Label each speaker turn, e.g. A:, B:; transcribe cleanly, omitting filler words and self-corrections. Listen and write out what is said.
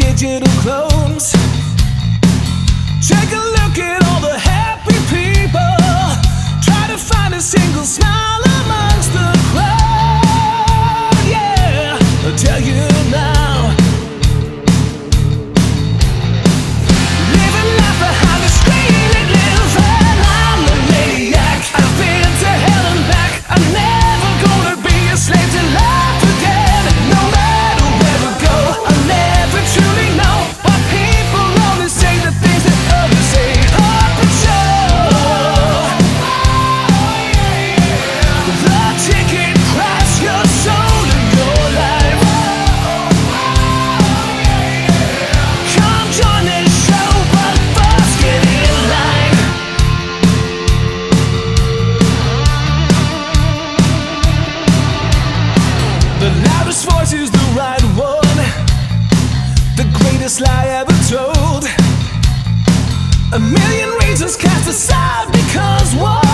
A: digital clones. Take a look at all the happy people. Try to find a single smile amongst the crowd. Yeah, I'll tell you now. Living life behind the screen, it lives, and I'm the maniac. I've been to hell and back. I'm never gonna be a slave to life again. No matter where I go, I'll never truly know why people only say the things that others say. Up and show the ticket price, your soul and your life. Come join this show, but first get in line. The loudest voice is the right one, the greatest lie ever told. A million reasons cast aside because one